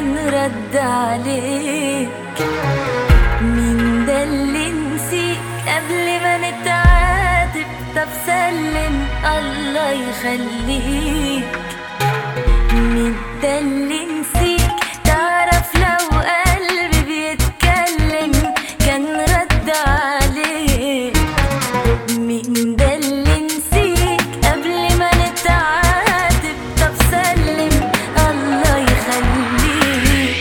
كان رد عليك. مين ده اللي نسيك قبل ما نتعاتب؟ طب سلم الله يخليك. مين ده اللي نسيك؟ تعرف لو قلبي بيتكلم كان رد عليك. مين ده اللي نسيك قبل ما نتعاتب؟ طب سلم الله يخليك.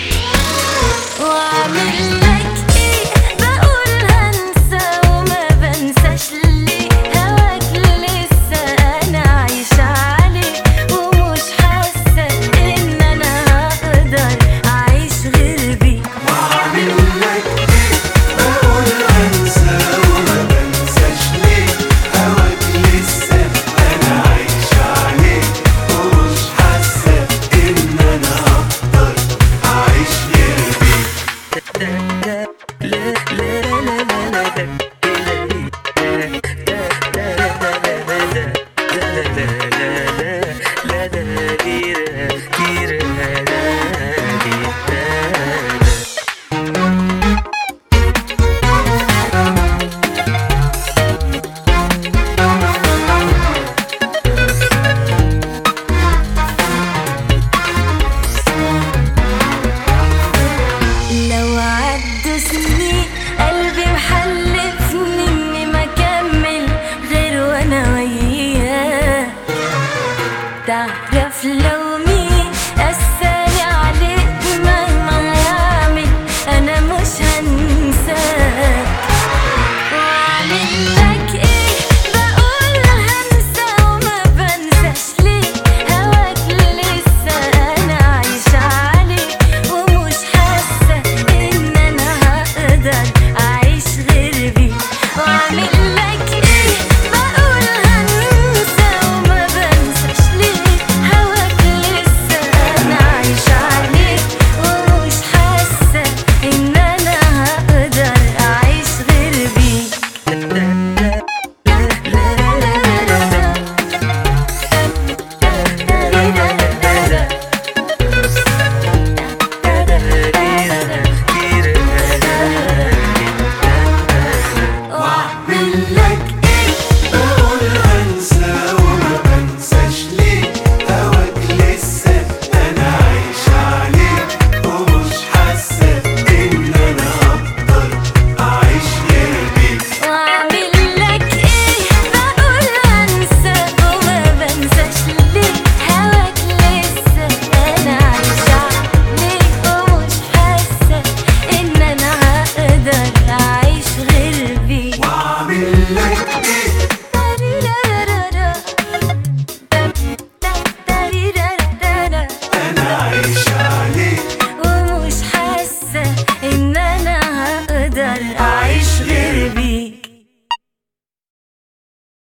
واعمل لك ايه؟ بقول هنسى وما بنساش ليه. هواك لسه انا عايشة عليه ومش حاسة ان انا هقدر اعيش غير بيه. واعمل لك ايه؟ بقول هنسى وما بنساش ليه. هواك لسه انا عايشة عليه ومش حاسة ان انا هقدر اعيش غير بيه. لو عدوا سنين قلبي محلفني اني ما اكمل غير وانا وياه.